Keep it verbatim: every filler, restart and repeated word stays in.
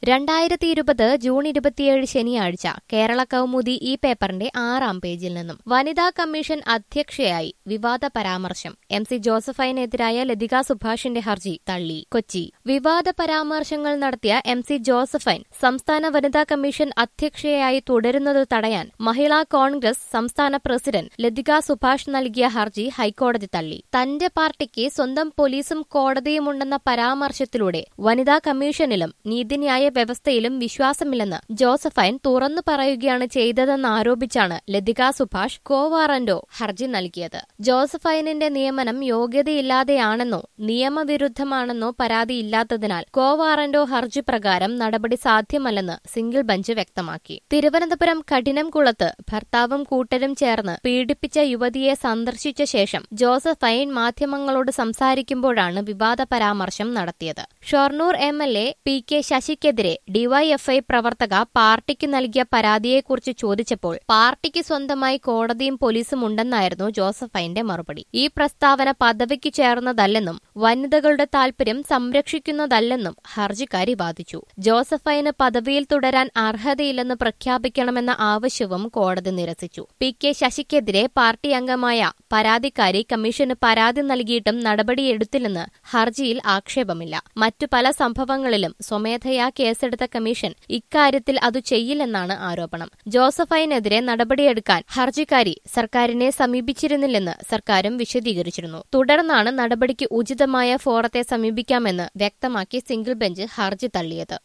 രണ്ടായിരത്തി ഇരുപത് ജൂൺ ഇരുപത്തിയേഴ് ശനിയാഴ്ച കേരള കൗമുദി ഈ പേപ്പറിന്റെ ആറാം പേജിൽ നിന്നും വനിതാ കമ്മീഷൻ അധ്യക്ഷയായി വിവാദ പരാമർശം എം സി ജോസഫൈനെതിരായ ലതിക സുഭാഷിന്റെ ഹർജി തള്ളി. കൊച്ചി വിവാദ പരാമർശങ്ങൾ നടത്തിയ എം സി ജോസഫൈൻ സംസ്ഥാന വനിതാ കമ്മീഷൻ അധ്യക്ഷയായി തുടരുന്നത് തടയാൻ മഹിളാ കോൺഗ്രസ് സംസ്ഥാന പ്രസിഡന്റ് ലതിക സുഭാഷ് നൽകിയ ഹർജി ഹൈക്കോടതി തള്ളി. തന്റെ പാർട്ടിക്ക് സ്വന്തം പോലീസും കോടതിയുമുണ്ടെന്ന പരാമർശത്തിലൂടെ വനിതാ കമ്മീഷനിലും നീതിന്യായ വ്യവസ്ഥയിലും വിശ്വാസമില്ലെന്ന് ജോസഫൈൻ തുറന്നു പറയുകയാണ് ചെയ്തതെന്നാരോപിച്ചാണ് ലതിക സുഭാഷ് കോവാറന്റോ ഹർജി നൽകിയത്. ജോസഫൈനിന്റെ നിയമനം യോഗ്യതയില്ലാതെയാണെന്നോ നിയമവിരുദ്ധമാണെന്നോ പരാതിയില്ലാത്തതിനാൽ കോവാറന്റോ ഹർജി പ്രകാരം നടപടി സാധ്യമല്ലെന്ന് സിംഗിൾ ബെഞ്ച് വ്യക്തമാക്കി. തിരുവനന്തപുരം കഠിനംകുളത്ത് ഭർത്താവും കൂട്ടരും ചേർന്ന് പീഡിപ്പിച്ച യുവതിയെ സന്ദർശിച്ച ശേഷം ജോസഫൈൻ മാധ്യമങ്ങളോട് സംസാരിക്കുമ്പോഴാണ് വിവാദ പരാമർശം നടത്തിയത്. Shoranur M L A P K ശശിക്കെതിരെ ഡിവൈഎഫ്ഐ പ്രവർത്തക പാർട്ടിക്ക് നൽകിയ പരാതിയെക്കുറിച്ച് ചോദിച്ചപ്പോൾ പാർട്ടിക്ക് സ്വന്തമായി കോടതിയും പോലീസും ഉണ്ടെന്നായിരുന്നു ജോസഫൈന്റെ മറുപടി. ഈ പ്രസ്താവന പദവിക്ക് ചേർന്നതല്ലെന്നും വനിതകളുടെ താൽപര്യം സംരക്ഷിക്കുന്നതല്ലെന്നും ഹർജിക്കാരി വാദിച്ചു. ജോസഫൈന് പദവിയിൽ തുടരാൻ അർഹതയില്ലെന്ന് പ്രഖ്യാപിക്കണമെന്ന ആവശ്യവും കോടതി നിരസിച്ചു. പി കെ ശശിക്കെതിരെ പാർട്ടി അംഗമായ പരാതിക്കാരി കമ്മീഷന് പരാതി നൽകിയിട്ടും നടപടിയെടുത്തില്ലെന്ന് ഹർജിയിൽ ആക്ഷേപമില്ല. മറ്റു പല സംഭവങ്ങളിലും സ്വമേധയാ കേസെടുത്ത കമ്മീഷൻ ഇക്കാര്യത്തിൽ അതു ചെയ്യില്ലെന്നാണ് ആരോപണം. ജോസഫൈനെതിരെ നടപടിയെടുക്കാൻ ഹർജിക്കാരി സർക്കാരിനെ സമീപിച്ചിരുന്നില്ലെന്ന് സർക്കാരും വിശദീകരിച്ചിരുന്നു. തുടർന്നാണ് നടപടിക്ക് ഉചിതമായ ഫോറത്തെ സമീപിക്കാമെന്ന് വ്യക്തമാക്കി സിംഗിൾ ബെഞ്ച് ഹർജി തള്ളിയത്.